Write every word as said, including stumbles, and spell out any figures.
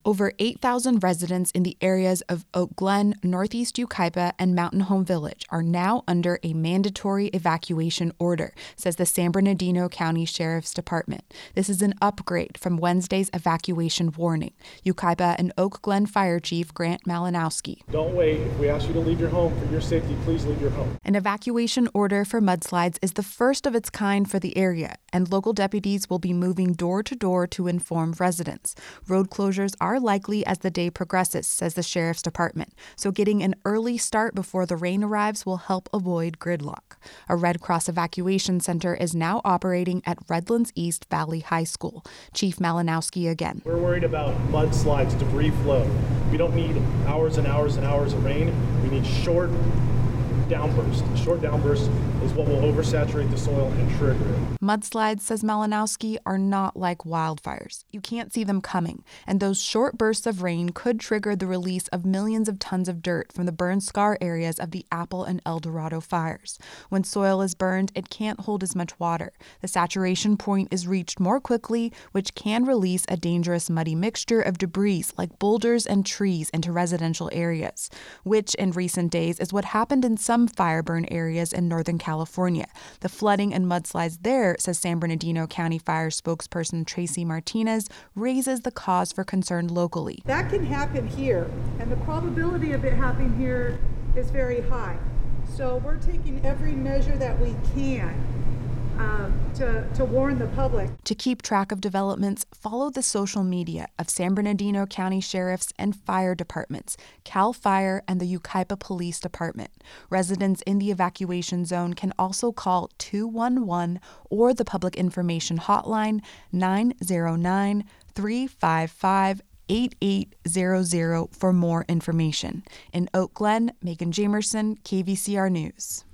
Over eight thousand residents in the areas of Oak Glen, Northeast Yucaipa, and Mountain Home Village are now under a mandatory evacuation order, says the San Bernardino County Sheriff's Department. This is an upgrade from Wednesday's evacuation warning. Yucaipa and Oak Glen Fire Chief Grant Malinowski. Don't wait. If we ask you to leave your home for your safety, please leave your home. An evacuation order for mudslides is the first of its kind for the area, and local deputies will be moving door to door to inform residents. Road closures are likely as the day progresses, says the Sheriff's Department, so getting an early start before the rain arrives will help avoid gridlock. A Red Cross evacuation center is now operating at Redlands East Valley High School. Chief Malinowski again. We're worried about mudslides, debris flow. We don't need hours and hours and hours of rain. We need short downburst. Short downburst is what will oversaturate the soil and trigger it. Mudslides, says Malinowski, are not like wildfires. You can't see them coming, and those short bursts of rain could trigger the release of millions of tons of dirt from the burn scar areas of the Apple and El Dorado fires. When soil is burned, it can't hold as much water. The saturation point is reached more quickly, which can release a dangerous muddy mixture of debris like boulders and trees into residential areas, which in recent days is what happened in some fire burn areas in Northern California. The flooding and mudslides there, says San Bernardino County Fire spokesperson Tracy Martinez, raises the cause for concern locally. That can happen here, and the probability of it happening here is very high. So we're taking every measure that we can Um, to, to warn the public. To keep track of developments, follow the social media of San Bernardino County Sheriff's and Fire Departments, CAL FIRE, and the Yucaipa Police Department. Residents in the evacuation zone can also call two one one or the Public Information Hotline nine zero nine, three five five, eight eight zero zero for more information. In Oak Glen, Megan Jamerson, K V C R News.